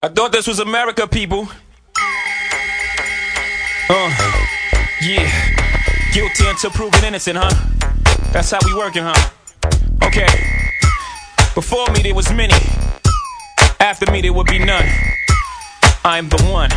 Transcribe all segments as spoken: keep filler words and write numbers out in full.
I thought this was America, people. Uh, yeah. Guilty until proven innocent, huh? That's how we working, huh? Okay. Before me there was many. After me there would be none. I'm the one.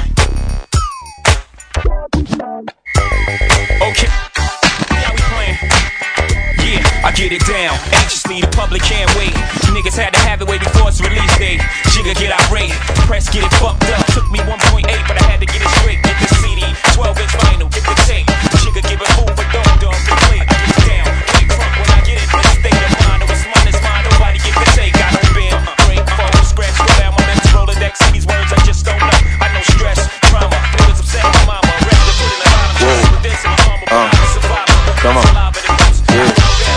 Okay. How we playing? Yeah, I get it down. Anxiously, the public can't wait. Niggas had to have it way before its release date. Jigga get irate, press get it fucked up. Took me one point eight, but I had to get it straight. Get the C D, twelve inch vinyl, get the tape. Jigga give it food for dog dog to play. I get it down, big trunk when I get it. In the state of mind, oh, it's mine, it's mine. Nobody get the take. I don't bend, break, fall, scratch, go down my mental Rolodex. See these words, I just don't know. I know stress, trauma, niggas upset with mama. Rest the foot in the bottom. With this and I'm humble, uh, survival. Come on. Yeah.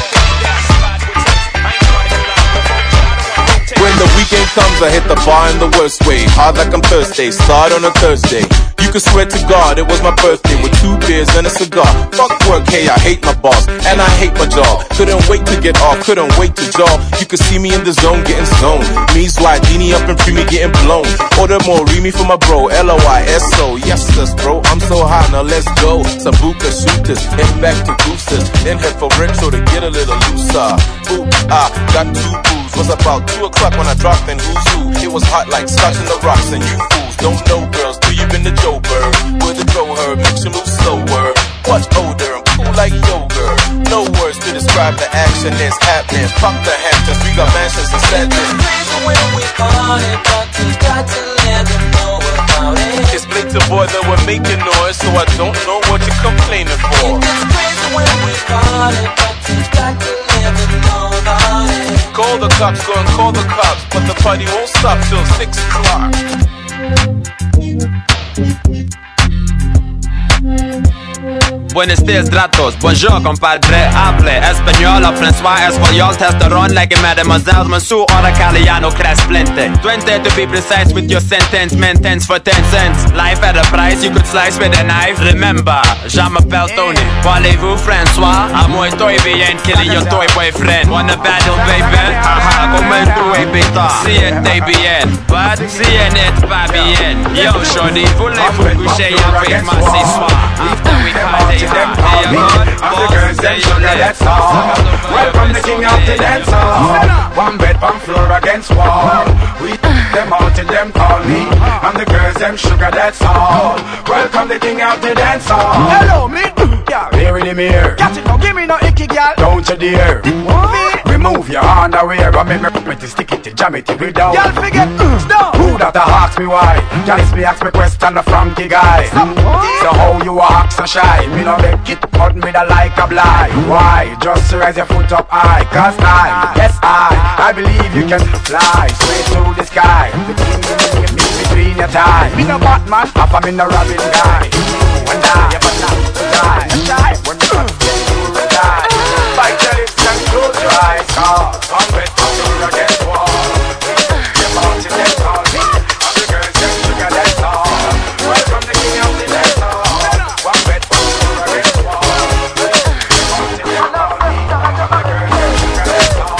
When the weekend comes, I hit the bar in the worst way. Hard like I'm Thursday, start on a Thursday. You can swear to God it was my birthday with two beers and a cigar. Fuck work, hey, I hate my boss and I hate my job. Couldn't wait to get off, couldn't wait to jaw. You could see me in the zone getting zoned. Me slide Dini up and free me getting blown. Order more, read me for my bro, L O I S O. Yes, sis, bro, I'm so hot, now let's go. Sambuca shooters, head back to boosters. Then head for retro to get a little looser. Ooh, I got two booze. Was about two o'clock when I dropped in who's who. It was hot like scotch in the rocks and you fools don't know girls. Do you been to Joe Bird? With the throw her, makes you move slower. Much older and cool like yogurt. No words to describe the action that's happening. Fuck the Hamptons, we got mansions and sadness. It's crazy when we party, but we got to let them know about it. Explain to boy that we're making noise, so I don't know what you're complaining for. It's crazy when we party, but we got to let them know about it. Call the cops, go and call the cops, but the party won't stop till six o'clock. Buenos dias, dratos, bonjour, compadre. Hable español, François Español. Testosterone like a mademoiselle, Monsieur Oracaliano, crash splinte. Twenty to be precise with your sentence, maintenance for ten cents. Life at a price you could slice with a knife. Remember, je m'appelle Tony. Parlez-vous, François? À moi, toi bien, killing your toy boyfriend. Wanna battle, baby? Haha, comment tu es bêta? Si était bien, but si elle n'est pas bien. Yo, shorty, voulez-vous coucher avec moi ce soir? After we party. Them call me, and the girls them sugar that song. Welcome the king of the dance hall. One bed, one floor against wall. We them out till them call me, and the girls them sugar that song. Welcome the king of the dance hall. Hello, me, girl. Here in the mirror. Catch it, don't give me no icky, girl. Don't you dare. Me, remove your underwear and make me put it, stick it, jam it, it down. girl, forget, stop. Who that a ask me why? Can it's me ask me question the Frankie guy. So how you act so shy? Me no make it, but me da like a blind. Why? Just raise your foot up high. Cause I, yes I, I believe you can fly straight to the sky. The king in me between your thighs. Me no Batman, half I'm in the Robin guy. When I, but not to die. When you got to get you and die. Bite your lips and close your eyes. Cause one bed, one floor against wall. Them out in them call me, and the girls them sugar that's all. Welcome the king of the dance hall. One bed, one floor against wall. Them out in them call me, and the girls them sugar that's all.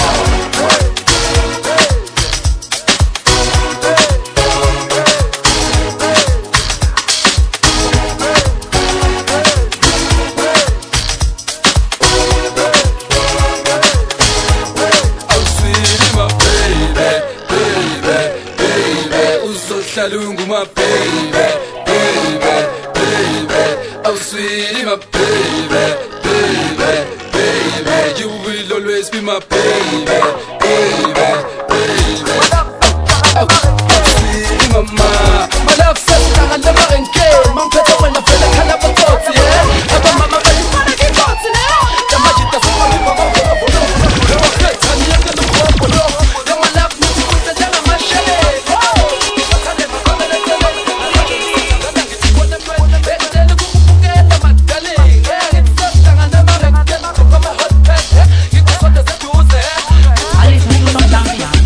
Salungu, my baby, baby, baby. Oh, sweetie, my baby, baby, baby. You will always be my baby, baby, baby. Oh, sweetie, mama. My love says that I never engage. Mom, better when I feel like I never thought, yeah. Ever mama, but you wanna get caught in it. The magic that's all I'm going to do. The respect, honey, I'm gonna go up with love. Then my love, me too, the tell I'm a shade. Alice, me no champion.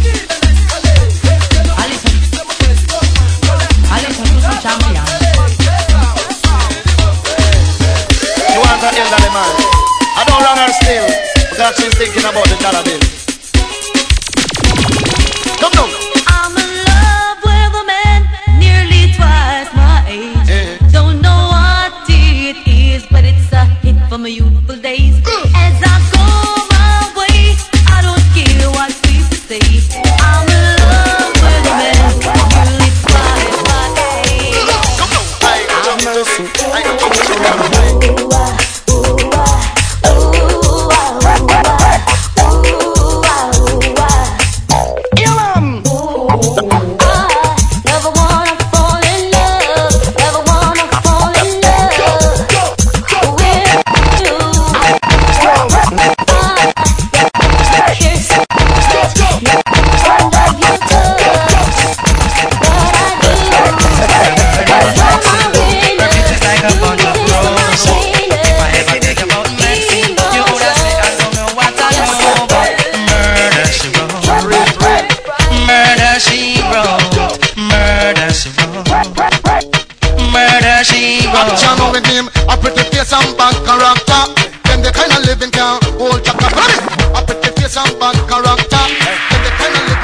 time. A pretty face and bad character. Them the kind of living can hold chapter. A pretty face and bad character. Them the kind of living